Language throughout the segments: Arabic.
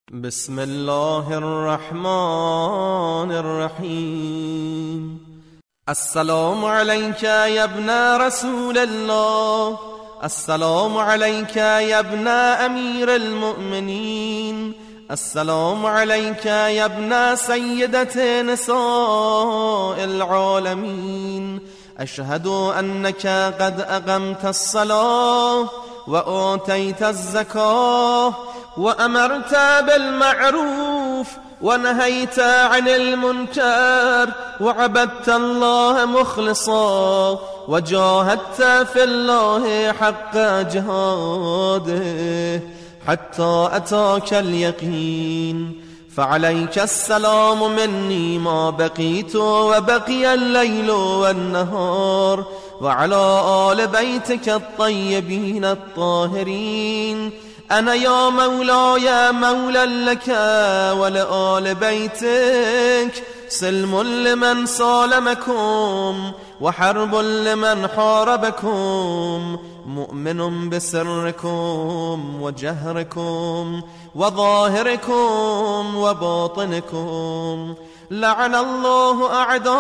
بسم الله الرحمن الرحيم. السلام عليك يا ابن رسول الله، السلام عليك يا ابن أمير المؤمنين، السلام عليك يا ابن سيدة نساء العالمين. أشهد أنك قد أقمت الصلاة وآتيت الزكاة وأمرت بالمعروف ونهيت عن المنكر وعبدت الله مخلصا وجاهدت في الله حق جهاده حتى أتاك اليقين. فعليك السلام مني ما بقيت وبقي الليل والنهار، وعلى آل بيتك الطيبين الطاهرين. أنا يا مولاي مولى لك ولآل بيتك، سلم لمن سالمكم وحرب لمن حاربكم، مؤمن بسركم وجهركم وظاهركم وباطنكم. لعن الله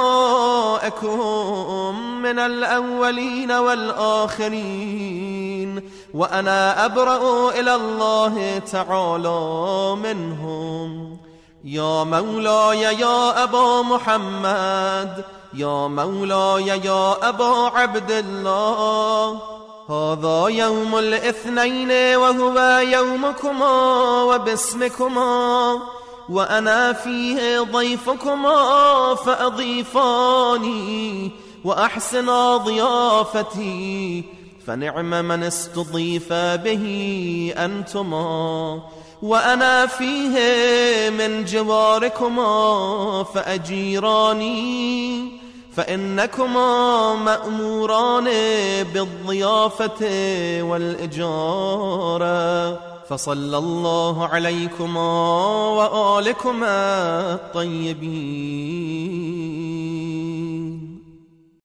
أعداءكم من الأولين والآخرين، وأنا أبرأ إلى الله تعالى منهم. يا مولاي يا أبا محمد، يا مولاي يا أبا عبد الله، هذا يوم الاثنين وهو يومكما وباسمكما، وأنا فيه ضيفكما فأضيفاني وأحسن ضيافتي، فنعم من استضيف به أنتما. وأنا فيه من جواركما فأجيراني، فإنكما مأموران بالضيافة والإجارة. فصلى الله عليكما وآلكما الطيبين.